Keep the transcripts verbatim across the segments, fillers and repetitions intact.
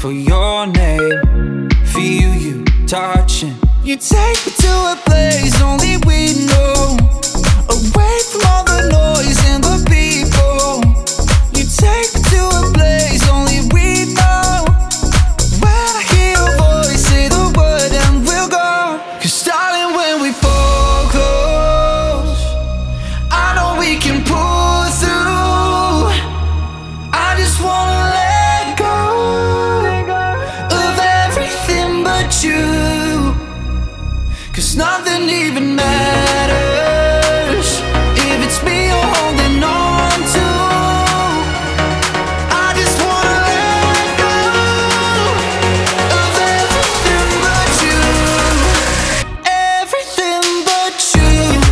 for your name. Feel you touching. You take me to a place only we know, away from all the noise and the people. You take me to a place only we know. When I hear your voice, say the word and we'll go. 'Cause darling, when we fall close, I know we can pull through. I just wanna let go of everything but you. 'Cause nothing even matters if it's me you're holding on to. I just wanna let go of everything but you. Everything but you.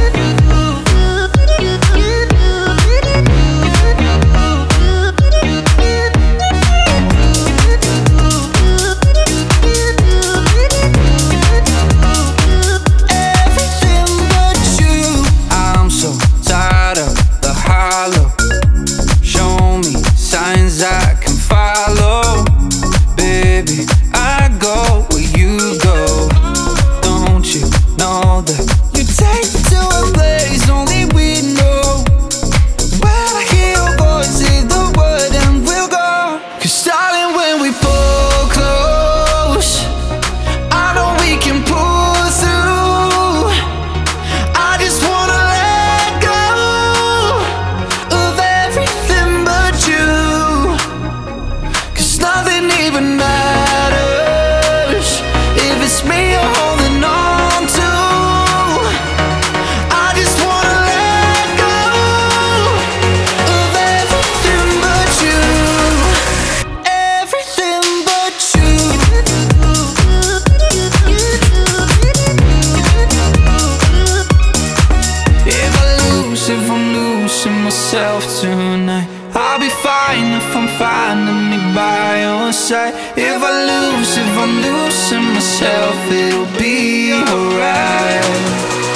I can follow, baby. I go where you go. Don't you know that you take me to a place only we know? When I hear your voice, say the word and we'll go. 'Cause darling, when we pull close, I know we can pull through. I just wanna let go of everything but you. Nothing even matters if it's me you're holding on to. I just wanna let go of everything but you. Everything but you. If I lose, if I'm losing myself tonight, I'll be fine if I'm finding me by your side. If I lose, if I'm losing myself, it'll be alright.